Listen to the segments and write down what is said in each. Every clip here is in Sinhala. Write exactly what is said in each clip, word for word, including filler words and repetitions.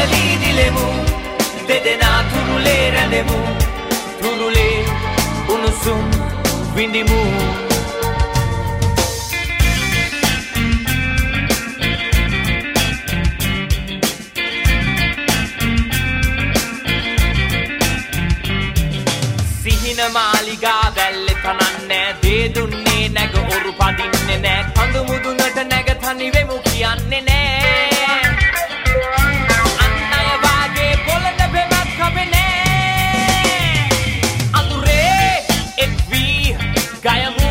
වැදලී දිලෙමු දෙදෙනා තුරුලේ රැඳෙමු තුරුලේ උණුසුම් විඳිමු සිහින මාලිගා වැල්ලේ තනන්නේ දේ දුන්නේ නැග ඔරු පදින්නේ නෑ කඳු මුදුනට නැග තනි වෙමු කියන්නේ නෑ අන්නය වාගේ පොළඳ බෙමක් කපෙන්නේ අඳුරේ එක් වී ගයමු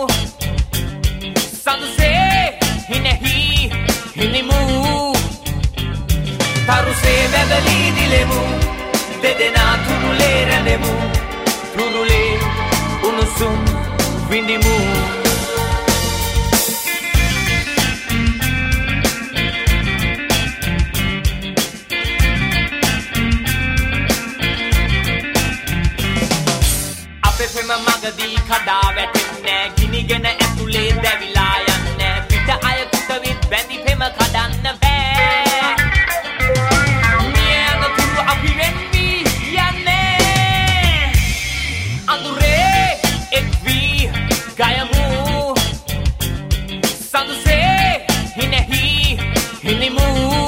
සඳුසේ හිනෙහි හිනිමු තරුසේ වැදලී දිලෙමු දෙදෙනා තුරුලේ රැඳෙමු තුරුලේ උණුසුම් විඳිමු අපේ පෙම මගදී කඩා වැටෙන්නේ ගිනිගෙන ඇතුලේ දැවිලා යන්නේ පිට අයකුට විත් බැඳි පෙම කඩන්න බෑ මියන තුරු අපි වෙන්වි යන්නේ අඳුරේ එක් වී ගයමු සඳුසේ හිනෙහි හිනිමු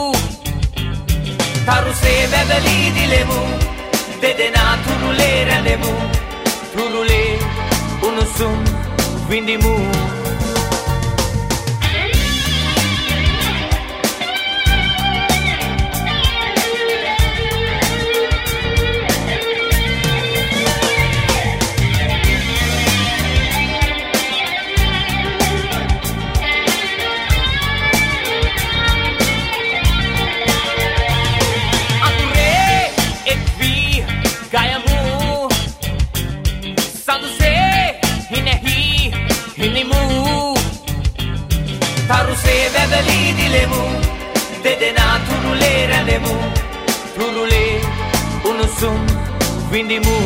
තරුසේ වැදලී දිලෙමු දෙදෙනා තුරුලේ රැඳෙමු තුරුලේ උණුසුම් විඳිමු තරුසේ වැදලී දිලෙමු දෙදෙනා තුරුලේ රැඳෙමු තුරුලේ උණුසුම් විඳිමු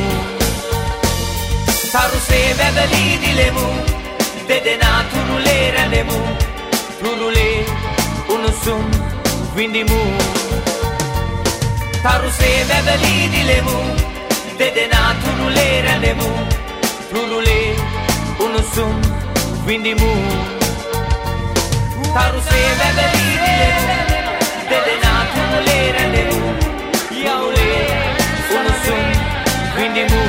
තරුසේ වැදලී දිලෙමු දෙදෙනා තුරුලේ රැඳෙමු තුරුලේ උණුසුම් විඳිමු තරුසේ වැදලී දිලෙමු දෙදෙනා තුරුලේ රැඳෙමු තුරුලේ උණුසුම් විඳිමු තරුසේ වැදලී දිලෙමු දෙදෙනා තුරුලේ රැඳෙමු යවුලේ උණුසුම් විඳිමු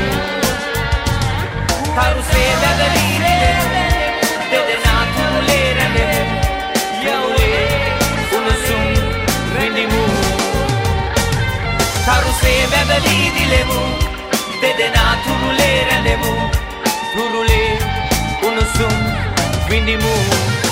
තරුසේ වැදලී දිලෙමු දෙදෙනා තුරුලේ රැඳෙමු යවුලේ උණුසුම් විඳිමු තරුසේ වැදලී දිලෙමු දෙදෙනා තුරුලේ රැඳෙමු තුරුලේ උණුසුම් විඳිමු